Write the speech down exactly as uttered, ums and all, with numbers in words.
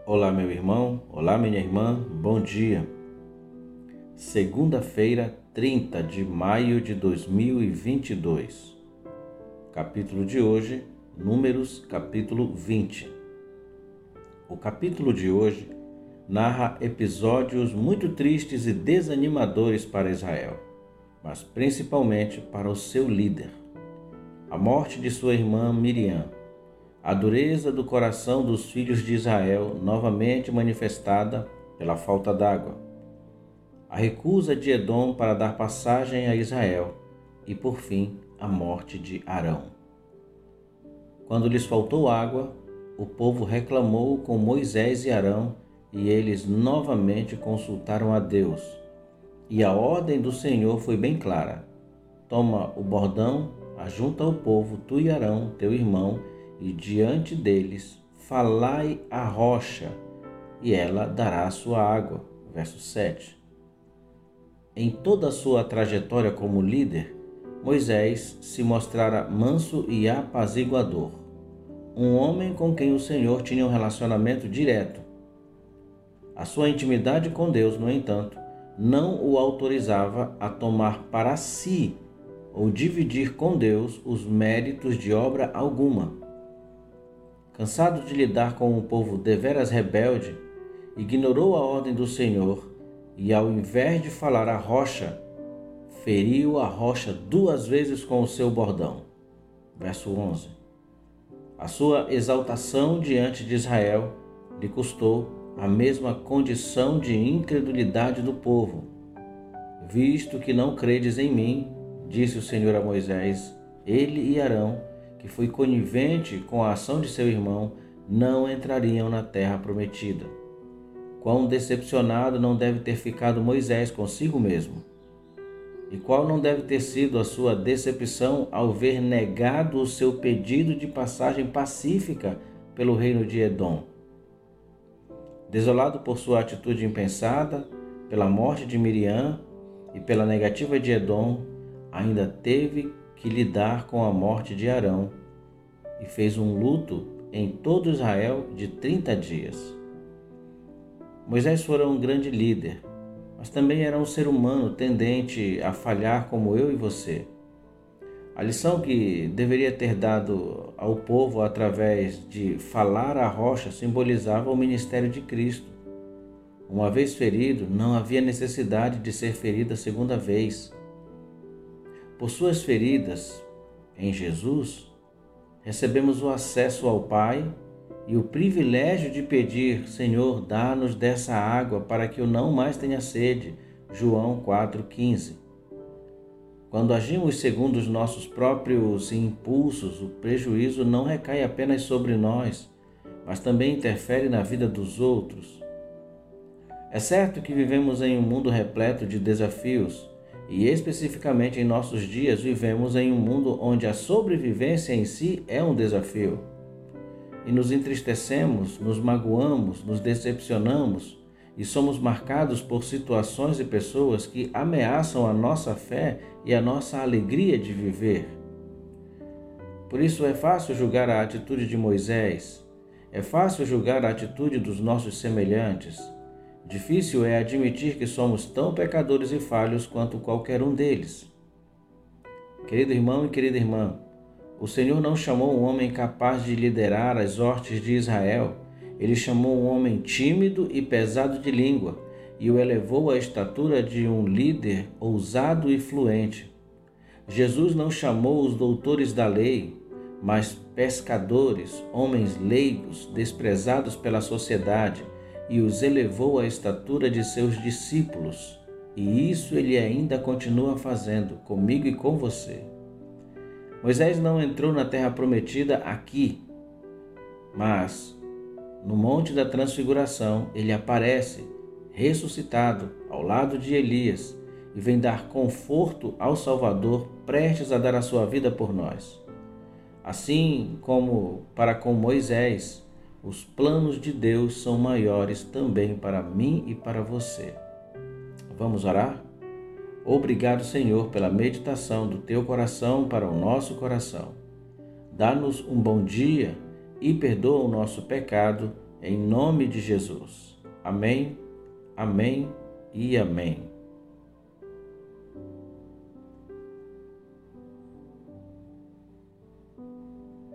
Olá, meu irmão, olá, minha irmã, bom dia. Segunda-feira, trinta de maio de dois mil e vinte e dois. Capítulo de hoje, Números, capítulo vinte. O capítulo de hoje narra episódios muito tristes e desanimadores para Israel, mas principalmente para o seu líder. A morte de sua irmã Miriam. A dureza do coração dos filhos de Israel, novamente manifestada pela falta d'água. A recusa de Edom para dar passagem a Israel e, por fim, a morte de Arão. Quando lhes faltou água, o povo reclamou com Moisés e Arão e eles novamente consultaram a Deus. E a ordem do Senhor foi bem clara: toma o bordão, ajunta o povo, tu e Arão, teu irmão, e diante deles falai a rocha, e ela dará a sua água. Verso sete. Em toda a sua trajetória como líder, Moisés se mostrara manso e apaziguador, um homem com quem o Senhor tinha um relacionamento direto. A sua intimidade com Deus, no entanto, não o autorizava a tomar para si ou dividir com Deus os méritos de obra alguma. Cansado de lidar com um povo deveras rebelde, ignorou a ordem do Senhor e, ao invés de falar à rocha, feriu a rocha duas vezes com o seu bordão. Verso onze. A sua exaltação diante de Israel lhe custou a mesma condição de incredulidade do povo. Visto que não credes em mim, disse o Senhor a Moisés, ele e Arão, que foi conivente com a ação de seu irmão, não entrariam na terra prometida. Quão decepcionado não deve ter ficado Moisés consigo mesmo? E qual não deve ter sido a sua decepção ao ver negado o seu pedido de passagem pacífica pelo reino de Edom? Desolado por sua atitude impensada, pela morte de Miriam e pela negativa de Edom, ainda teve que lidar com a morte de Arão e fez um luto em todo Israel de trinta dias. Moisés fora um grande líder, mas também era um ser humano tendente a falhar como eu e você. A lição que deveria ter dado ao povo através de falar à rocha simbolizava o ministério de Cristo. Uma vez ferido, não havia necessidade de ser ferido a segunda vez. Por suas feridas em Jesus, recebemos o acesso ao Pai e o privilégio de pedir: Senhor, dá-nos dessa água para que eu não mais tenha sede. João quatro, quinze. Quando agimos segundo os nossos próprios impulsos, o prejuízo não recai apenas sobre nós, mas também interfere na vida dos outros. É certo que vivemos em um mundo repleto de desafios, e especificamente em nossos dias vivemos em um mundo onde a sobrevivência em si é um desafio. E nos entristecemos, nos magoamos, nos decepcionamos e somos marcados por situações e pessoas que ameaçam a nossa fé e a nossa alegria de viver. Por isso é fácil julgar a atitude de Moisés, é fácil julgar a atitude dos nossos semelhantes. Difícil é admitir que somos tão pecadores e falhos quanto qualquer um deles. Querido irmão e querida irmã, o Senhor não chamou um homem capaz de liderar as hortes de Israel. Ele chamou um homem tímido e pesado de língua e o elevou à estatura de um líder ousado e fluente. Jesus não chamou os doutores da lei, mas pescadores, homens leigos, desprezados pela sociedade, e os elevou à estatura de seus discípulos. E isso ele ainda continua fazendo comigo e com você. Moisés não entrou na terra prometida aqui, mas no Monte da Transfiguração ele aparece, ressuscitado, ao lado de Elias, e vem dar conforto ao Salvador, prestes a dar a sua vida por nós. Assim como para com Moisés, os planos de Deus são maiores também para mim e para você. Vamos orar? Obrigado, Senhor, pela meditação do Teu coração para o nosso coração. Dá-nos um bom dia e perdoa o nosso pecado, em nome de Jesus. Amém, amém e amém.